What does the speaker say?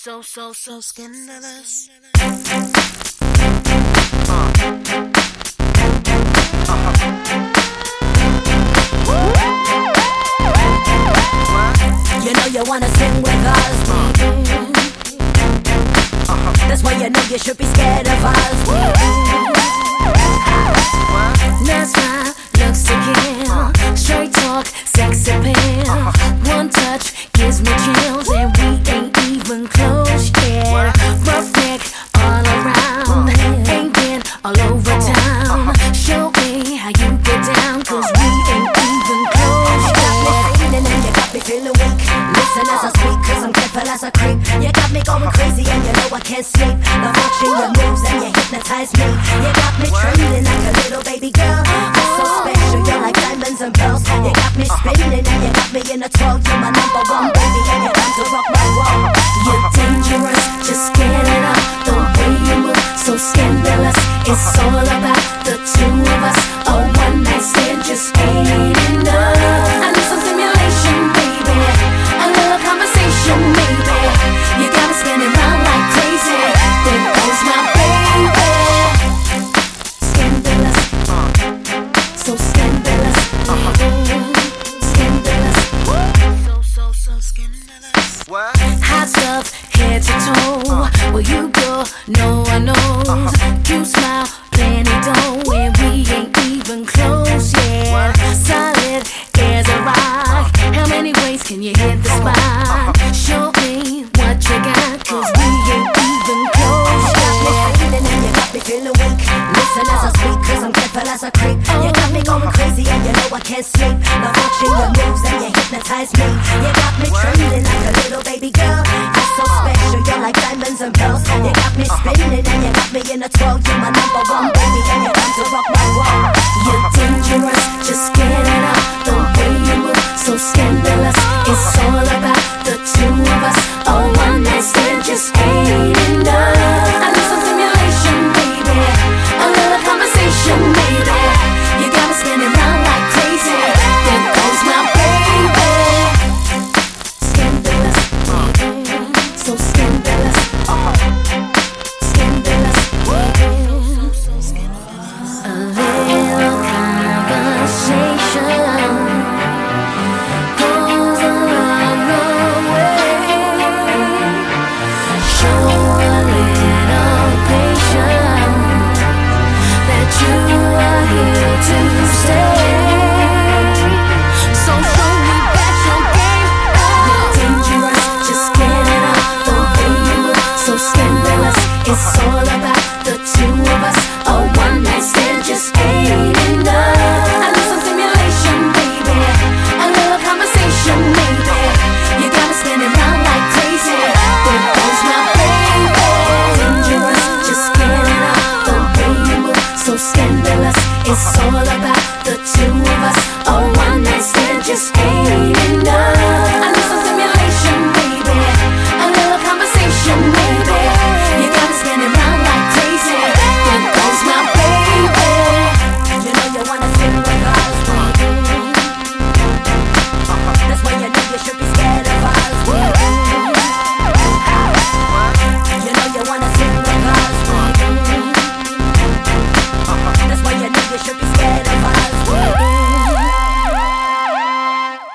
So scandalous. You know you wanna sing with us. That's why you know you should be scared of us. That's my looks to kill. Straight talk, sex appeal. One touch gives me chills, and we ain't even close yet. Rough neck all around, ain't been all over town. Show me how you get down, 'cause we ain't even close yet. You got me feeling and you got me feeling weak. Listen as I speak, 'cause I'm careful as I creep. You got me going crazy and you know I can't sleep. Love watching your moves and you hypnotize me. You got me trembling like a little baby girl. You're so special, you're like diamonds and pearls. You got me spinning and you got me in a twirl. You're my number one baby and you're time to rock my world. You're dangerous, just get it up. The way you move, so scandalous. It's all about the two of us. A one night stand just ain't enough. I need some stimulation, baby. A little conversation, maybe. You got me spinning round like crazy. There goes my baby. Scandalous, so scandalous. Scandalous, So scandalous. What? hot stuff, head to toe. Where you go, no one knows. You smile, plenty dough, and we ain't even close yet. Solid as a rock. How many ways can you hit the spot? Show me what you got, 'cause we ain't even close yet. You got me feeling and you got me feeling weak. Listen as I speak, 'cause I'm careful as I creep. You got me going crazy and you know I can't sleep. Love watching your moves and you hypnotize me. You got me trembling like a little baby girl. You're so special, you're like diamonds and pearls. You got me spinning and you got me in a twirl.